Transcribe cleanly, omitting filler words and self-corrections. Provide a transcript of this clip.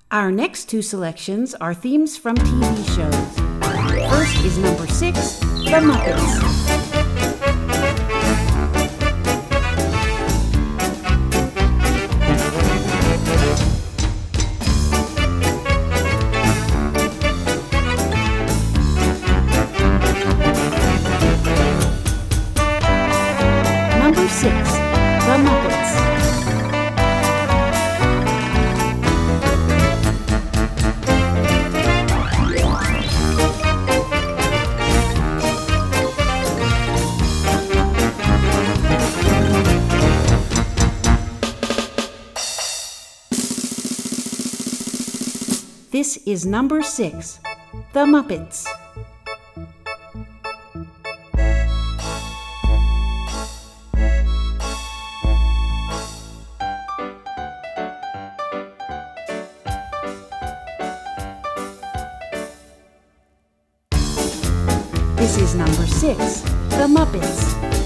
Our next two selections are themes from TV shows. First is number 6, The Muppets. Number 6, The Muppets. This is number 6, The Muppets. This is number 6, The Muppets.